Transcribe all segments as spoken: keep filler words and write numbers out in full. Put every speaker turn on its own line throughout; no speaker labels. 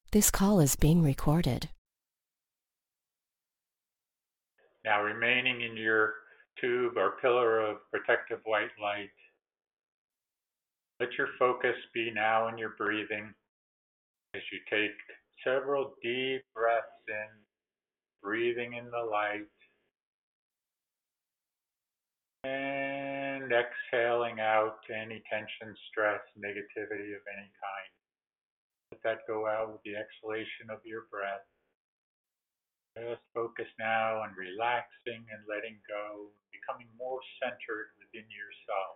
This call is being recorded.
Now, remaining in your tube or pillar of protective white light, let your focus be now on your breathing as you take several deep breaths in, breathing in the light, and exhaling out any tension, stress, negativity of any kind. Let that go out with the exhalation of your breath. Just focus now on relaxing and letting go, becoming more centered within yourself.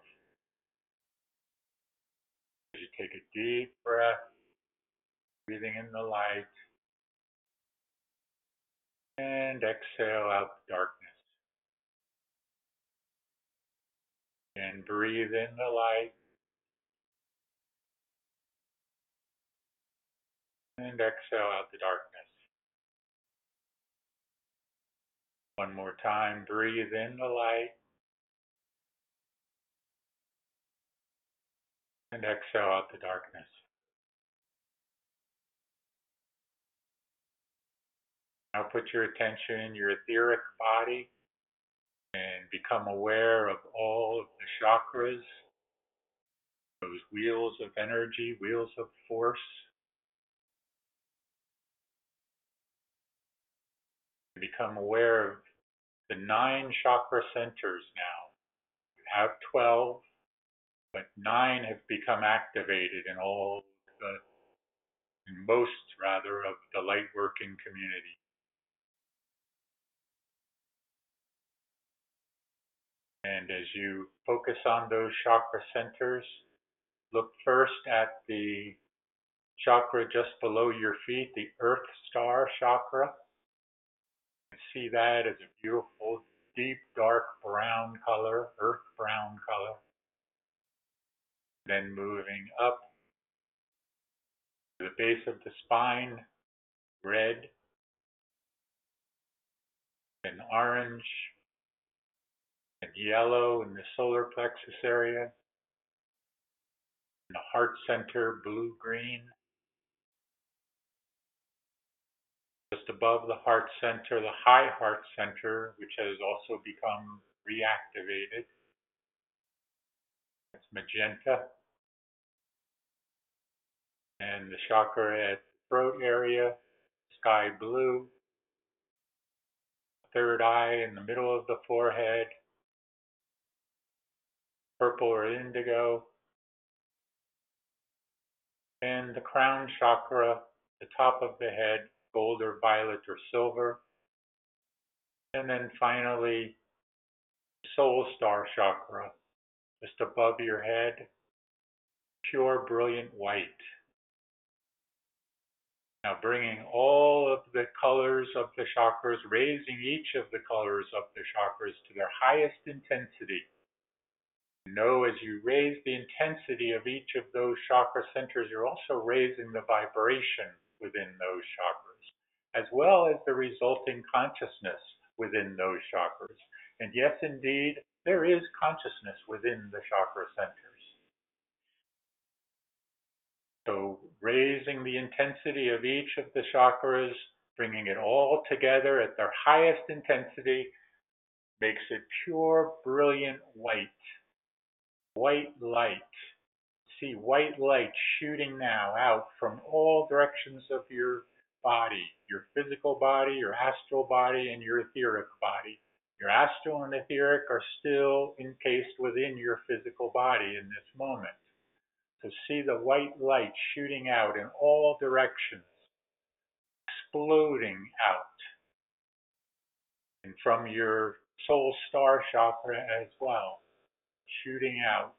As you take a deep breath, breathing in the light, and exhale out the darkness. And breathe in the light, and exhale out the darkness. One more time, breathe in the light, and exhale out the darkness. Now put your attention in your etheric body and become aware of all of the chakras, those wheels of energy, wheels of force. Become aware of the nine chakra centers now. You have twelve, but nine have become activated in all the, in most rather, of the light working community. And as you focus on those chakra centers, look first at the chakra just below your feet, the Earth Star chakra. And see that as a beautiful, deep, dark brown color, earth brown color. Then moving up to the base of the spine, red, and orange, and yellow in the solar plexus area. In the heart center, blue-green. Just above the heart center, the high heart center, which has also become reactivated. It's magenta. And the chakra at the throat area, sky blue. Third eye in the middle of the forehead, purple or indigo. And the crown chakra, the top of the head, gold or violet or silver. And then finally, soul star chakra, just above your head, pure brilliant white. Now bringing all of the colors of the chakras, raising each of the colors of the chakras to their highest intensity. Know as you raise the intensity of each of those chakra centers, you're also raising the vibration within those chakras, as well as the resulting consciousness within those chakras. And yes, indeed, there is consciousness within the chakra centers. So raising the intensity of each of the chakras, bringing it all together at their highest intensity, makes it pure, brilliant white. White light. See white light shooting now out from all directions of your body, your physical body, your astral body, and your etheric body. Your astral and etheric are still encased within your physical body in this moment. So see the white light shooting out in all directions, exploding out. And from your soul star chakra as well, shooting out.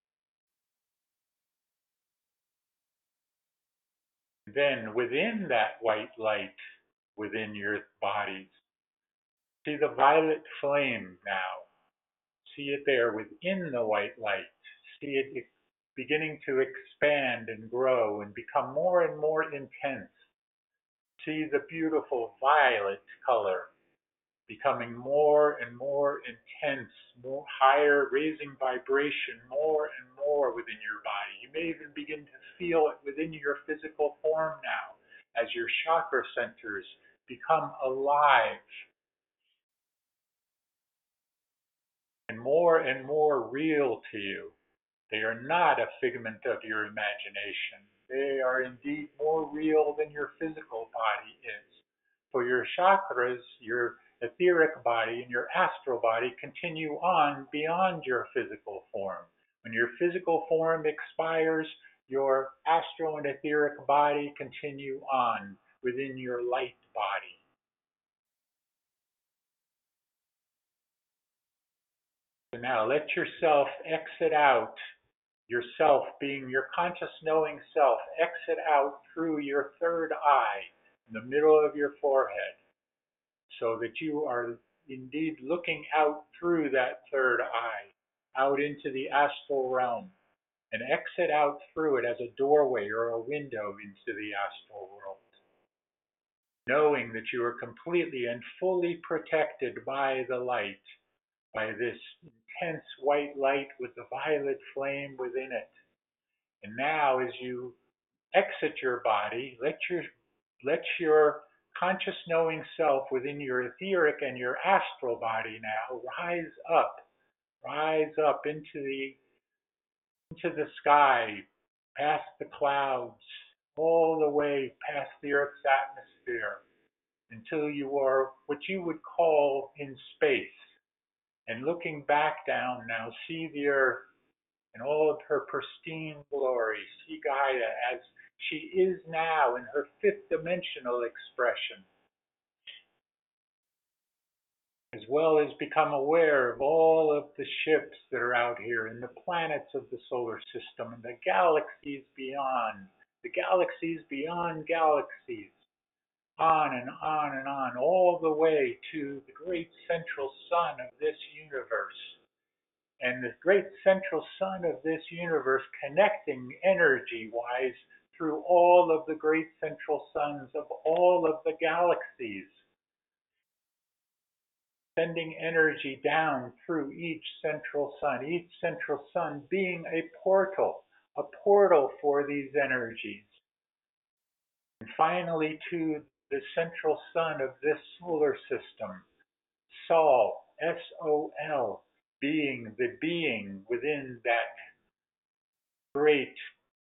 Then within that white light, within your bodies, see the violet flame now. See it there within the white light. See it beginning to expand and grow and become more and more intense. See the beautiful violet color becoming more and more intense, more higher, raising vibration more and more within your body. You may even begin to feel it within your physical form now as your chakra centers become alive and more and more real to you. They are not a figment of your imagination. They are indeed more real than your physical body is. For your chakras, your etheric body and your astral body continue on beyond your physical form. When your physical form expires, your astral and etheric body continue on within your light body. So now let yourself exit out, yourself being your conscious knowing self, exit out through your third eye in the middle of your forehead, so that you are indeed looking out through that third eye, out into the astral realm, and exit out through it as a doorway or a window into the astral world, knowing that you are completely and fully protected by the light, by this intense white light with the violet flame within it. And now as you exit your body, let your, let your conscious knowing self within your etheric and your astral body now rise up, rise up into the, into the sky, past the clouds, all the way past the Earth's atmosphere, until you are what you would call in space. And looking back down now, see the Earth in all of her pristine glory. See Gaia as she is now in her fifth dimensional expression, as well as become aware of all of the ships that are out here and the planets of the solar system and the galaxies beyond, the galaxies beyond galaxies, on and on and on, all the way to the great central sun of this universe. And the great central sun of this universe connecting energy-wise through all of the great central suns of all of the galaxies, sending energy down through each central sun, each central sun being a portal, a portal for these energies. And finally to the central sun of this solar system, Sol, S O L, being the being within that great,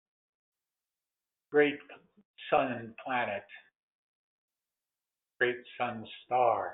great sun planet, great sun star.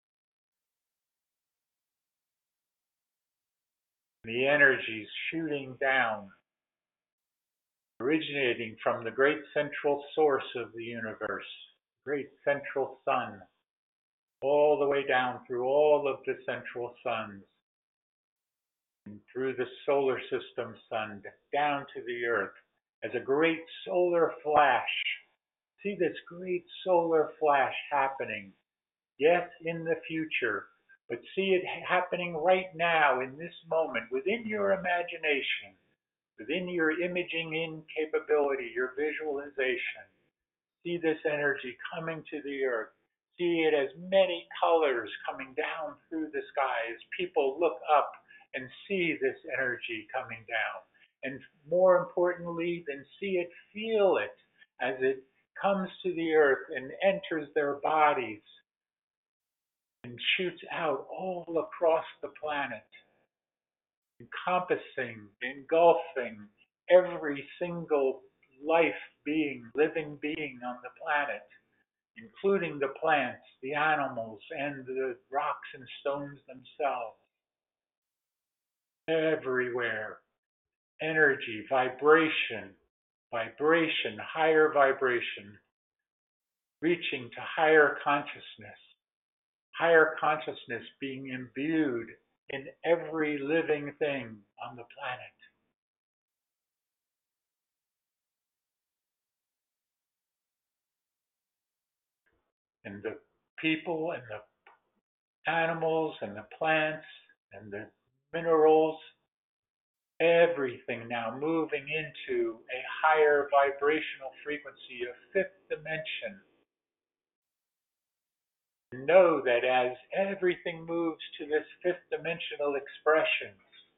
The energies shooting down, originating from the great central source of the universe, great central sun, all the way down through all of the central suns, and through the solar system sun, down to the Earth, as a great solar flash. See this great solar flash happening, yes, in the future, but see it happening right now in this moment within your imagination, within your imaging in capability, your visualization. See this energy coming to the Earth. See it as many colors coming down through the sky as people look up and see this energy coming down. And more importantly than see it, feel it as it comes to the Earth and enters their bodies and shoots out all across the planet, encompassing, engulfing every single life being, living being on the planet, including the plants, the animals, and the rocks and stones themselves. Everywhere, energy, vibration, vibration, higher vibration, reaching to higher consciousness, higher consciousness being imbued in every living thing on the planet. And the people and the animals and the plants and the minerals, everything now moving into a higher vibrational frequency, a fifth dimension. Know that as everything moves to this fifth dimensional expression,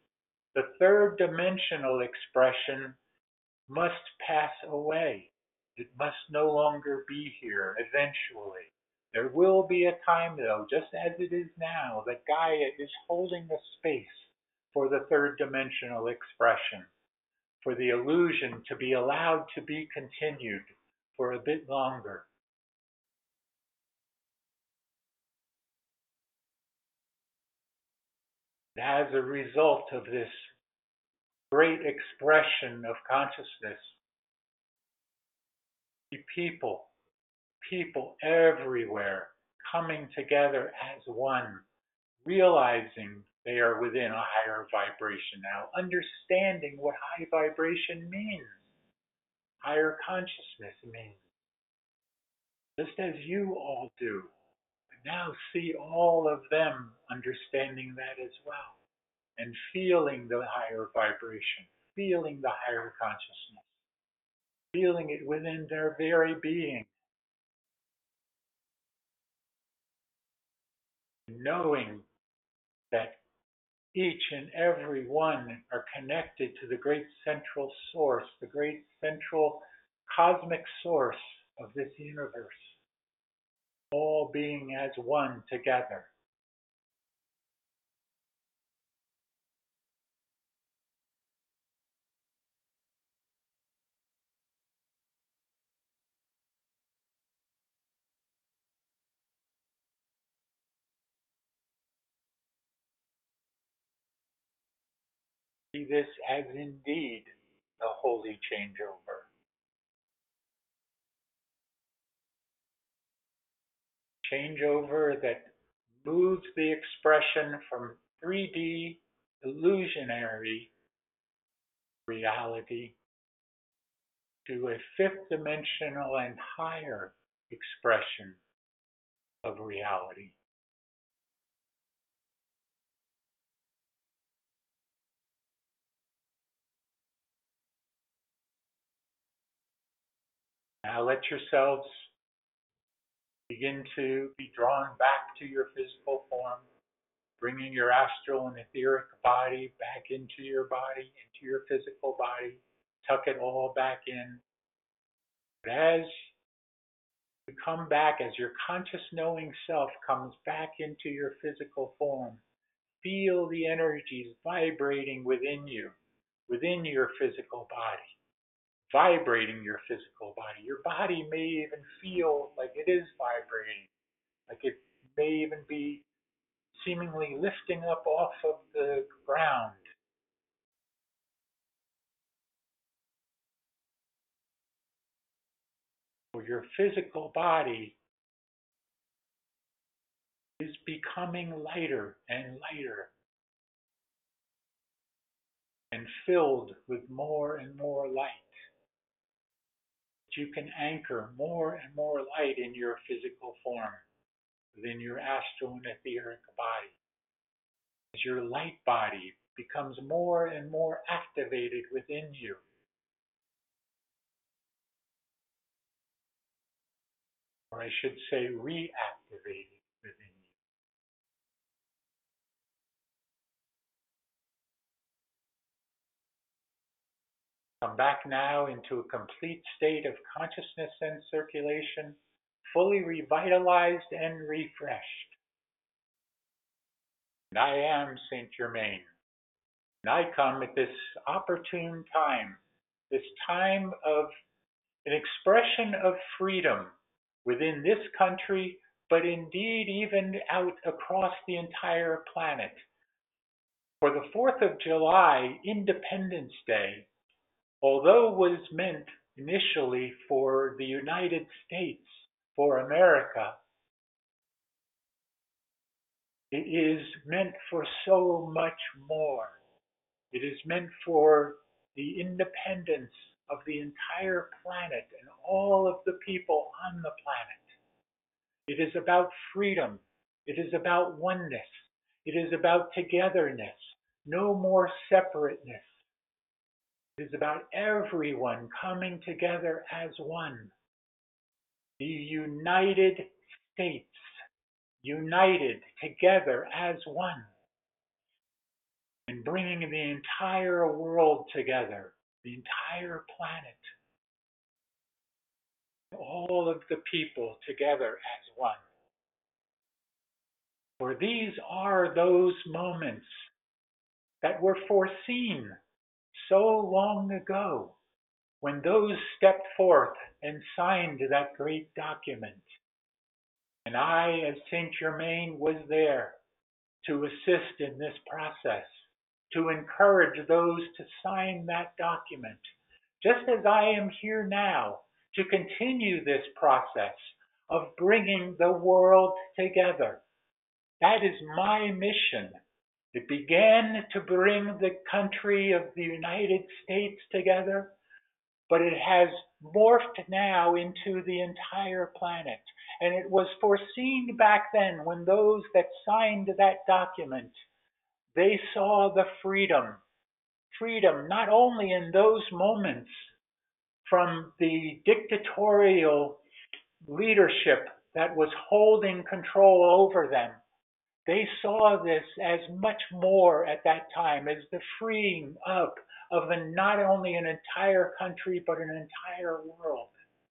the third dimensional expression must pass away. It must no longer be here eventually. There will be a time, though, just as it is now, that Gaia is holding the space for the third dimensional expression, for the illusion to be allowed to be continued for a bit longer. As a result of this great expression of consciousness, people, people everywhere coming together as one, realizing they are within a higher vibration now, understanding what high vibration means, higher consciousness means, just as you all do. Now see all of them understanding that as well, and feeling the higher vibration, feeling the higher consciousness, feeling it within their very being, knowing that each and every one are connected to the great central source, the great central cosmic source of this universe, all being as one together. See this as indeed a holy changeover. Changeover that moves the expression from three D illusionary reality to a fifth dimensional and higher expression of reality. Now let yourselves begin to be drawn back to your physical form, bringing your astral and etheric body back into your body, into your physical body. Tuck it all back in. But as you come back, as your conscious knowing self comes back into your physical form, feel the energies vibrating within you, within your physical body, vibrating your physical body. Your body may even feel like it is vibrating, like it may even be seemingly lifting up off of the ground. Or your physical body is becoming lighter and lighter and filled with more and more light. You can anchor more and more light in your physical form, within your astral and etheric body. As your light body becomes more and more activated within you, or I should say reactivated within you. Come back now into a complete state of consciousness and circulation, fully revitalized and refreshed. And I am Saint Germain. And I come at this opportune time, this time of an expression of freedom within this country, but indeed even out across the entire planet. For the fourth of July, Independence Day, although was meant initially for the United States, for America, it is meant for so much more. It is meant for the independence of the entire planet and all of the people on the planet. It is about freedom. It is about oneness. It is about togetherness. No more separateness. It is about everyone coming together as one. The United States, united together as one. And bringing the entire world together, the entire planet. all of the people together as one. For these are those moments that were foreseen so long ago when those stepped forth and signed that great document. And I, as Saint Germain, was there to assist in this process, to encourage those to sign that document, just as I am here now to continue this process of bringing the world together. That is my mission. It began to bring the country of the United States together, but it has morphed now into the entire planet. And it was foreseen back then when those that signed that document, they saw the freedom. Freedom not only in those moments from the dictatorial leadership that was holding control over them. They saw this as much more at that time as the freeing up of a, not only an entire country, but an entire world.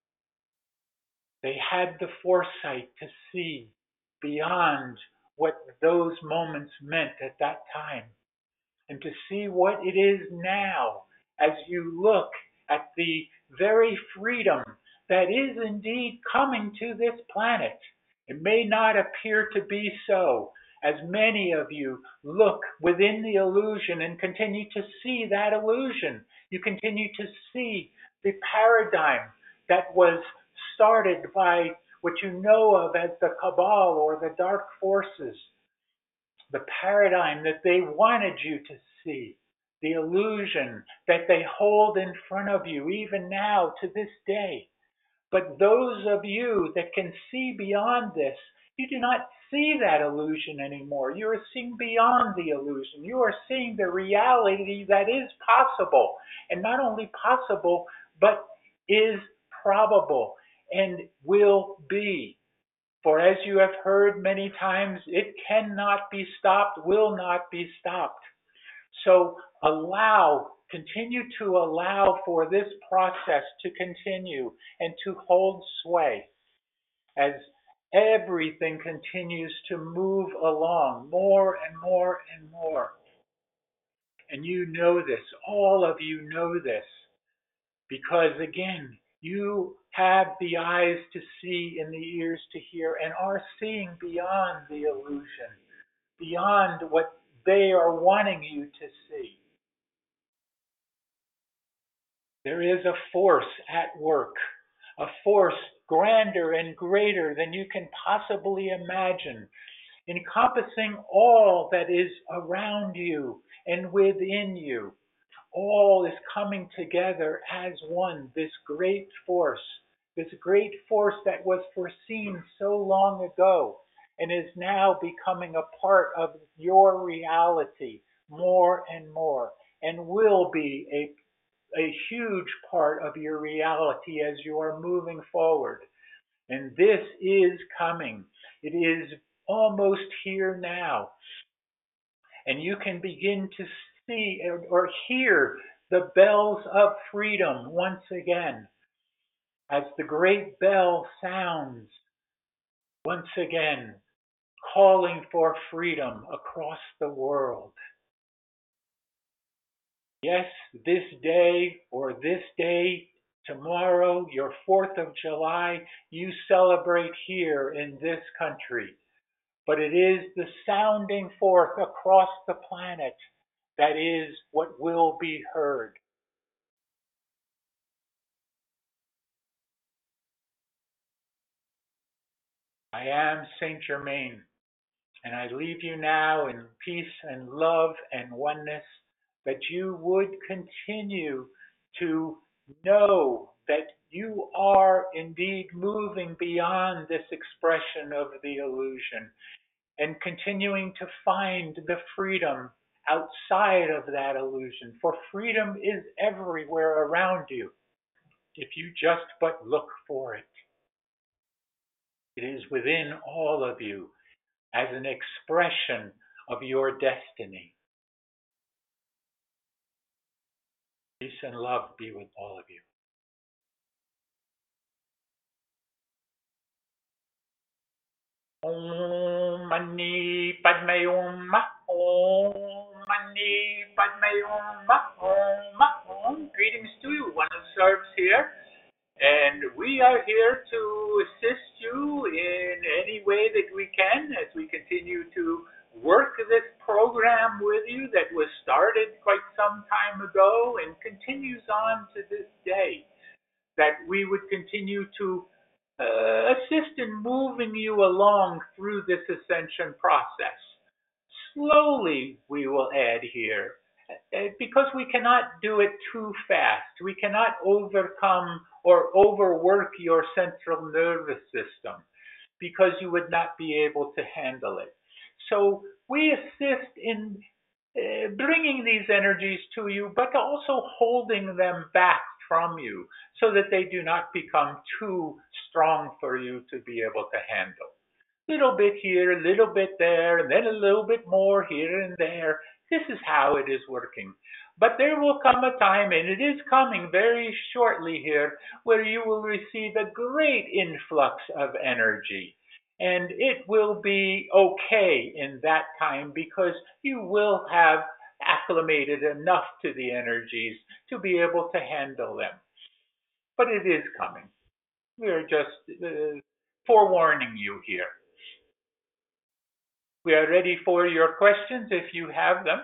They had the foresight to see beyond what those moments meant at that time and to see what it is now as you look at the very freedom that is indeed coming to this planet. It may not appear to be so, as many of you look within the illusion and continue to see that illusion. You continue to see the paradigm that was started by what you know of as the Cabal or the dark forces, the paradigm that they wanted you to see, the illusion that they hold in front of you even now to this day. But those of you that can see beyond this, you do not see that illusion anymore. You are seeing beyond the illusion. You are seeing the reality that is possible, and not only possible, but is probable and will be. For as you have heard many times, it cannot be stopped, will not be stopped. So allow, continue to allow for this process to continue and to hold sway as everything continues to move along more and more and more. And you know this, all of you know this, because again, you have the eyes to see and the ears to hear and are seeing beyond the illusion, beyond what they are wanting you to see. There is a force at work, a force grander and greater than you can possibly imagine, encompassing all that is around you and within you. All is coming together as one, this great force, this great force that was foreseen so long ago and is now becoming a part of your reality more and more and will be a, a huge part of your reality as you are moving forward. And this is coming. It is almost here now. And you can begin to see or hear the bells of freedom once again as the great bell sounds once again, calling for freedom across the world. Yes, this day or this day, tomorrow, your fourth of July, you celebrate here in this country. But it is the sounding forth across the planet that is what will be heard. I am Saint Germain, and I leave you now in peace and love and oneness, that you would continue to know that you are indeed moving beyond this expression of the illusion and continuing to find the freedom outside of that illusion. For freedom is everywhere around you if you just but look for it. It is within all of you as an expression of your destiny. Peace and love be with all of you. Om Mani Padme Hum. Om Mani Padme Hum. Om. Om. Greetings to you. One of serves here. And we are here to assist you in any way that we can as we continue to work this program with you that was started quite some time ago and continues on to this day. That we would continue to uh, assist in moving you along through this ascension process. Slowly, we will add here, uh, because we cannot do it too fast. We cannot overcome or overwork your central nervous system because you would not be able to handle it. So we assist in uh, bringing these energies to you, but also holding them back from you so that they do not become too strong for you to be able to handle. Little bit here, a little bit there, and then a little bit more here and there. This is how it is working. But there will come a time, and it is coming very shortly here, where you will receive a great influx of energy. And it will be okay in that time because you will have acclimated enough to the energies to be able to handle them. But it is coming. We are just uh, forewarning you here. We are ready for your questions if you have them.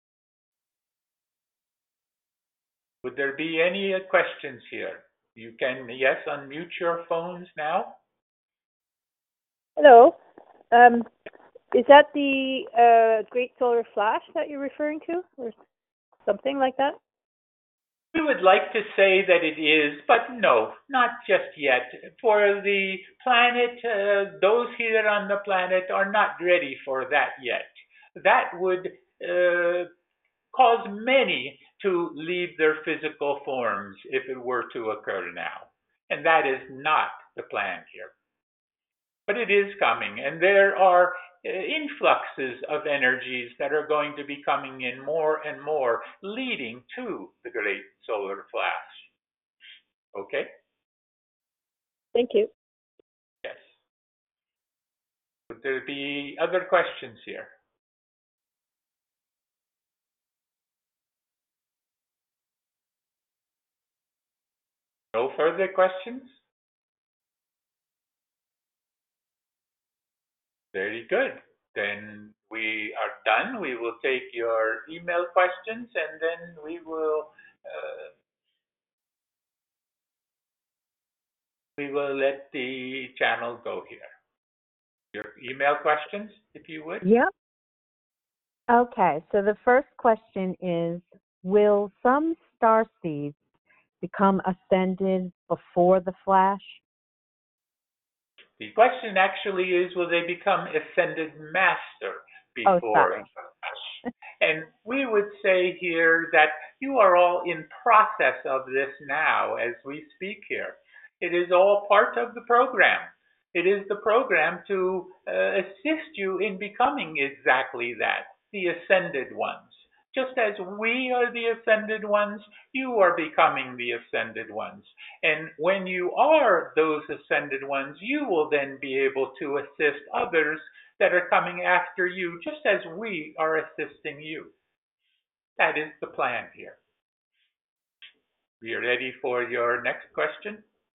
Would there be any questions here? You can, yes, unmute your phones now.
Hello. Um, is that the uh, Great Solar Flash that you're referring to, or something like that?
We would like to say that it is, but no, not just yet. For the planet, uh, those here on the planet are not ready for that yet. That would uh, cause many to leave their physical forms if it were to occur now. And that is not the plan here. But it is coming, and there are uh, influxes of energies that are going to be coming in more and more, leading to the great solar flash. Okay?
Thank you.
Yes. Would there be other questions here? No further questions? Very good. Then we are done. We will take your email questions and then we will uh, we will let the channel go here. Your email questions, if you would.
Yep. Okay, so the first question is, will some star seeds become ascended before the flash?
The question actually is, will they become ascended master
Oh,
before
sorry.
us? And we would say here that you are all in process of this now as we speak here. It is all part of the program. It is the program to uh, assist you in becoming exactly that, the ascended ones. Just as we are the ascended ones, you are becoming the ascended ones. And when you are those ascended ones, you will then be able to assist others that are coming after you, just as we are assisting you. That is the plan here. We are ready for your next question.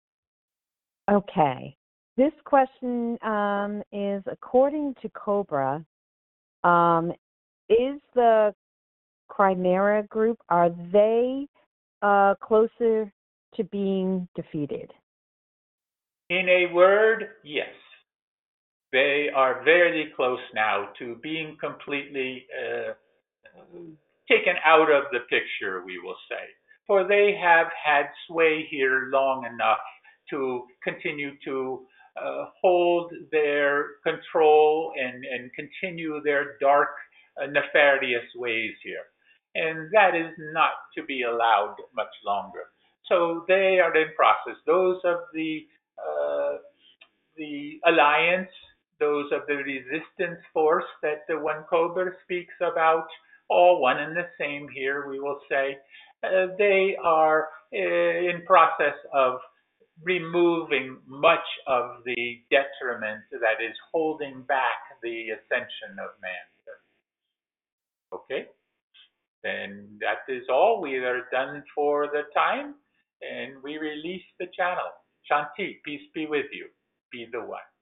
Okay. This question um, is, according to Cobra, um, is the Chimera group, are they uh, closer to being defeated?
In a word, yes. They are very close now to being completely uh, taken out of the picture, we will say. For they have had sway here long enough to continue to uh, hold their control and, and continue their dark, uh, nefarious ways here. And that is not to be allowed much longer. So they are in process. Those of the uh, the alliance, those of the resistance force that the one Cobra speaks about, all one and the same here, we will say, uh, they are uh, in process of removing much of the detriment that is holding back the ascension of man. Okay? Then that is all we are done for the time, and we release the channel. Shanti, peace be with you. Be the one.